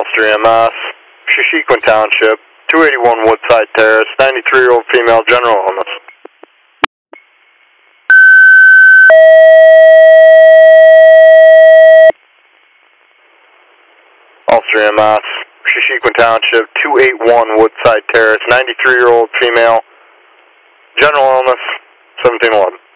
Ulster MS, Shashequin Township, 281 Woodside Terrace, 93-year-old female, general illness. Ulster MS, Shashequin Township, 281 Woodside Terrace, 93-year-old female, general illness, 1711.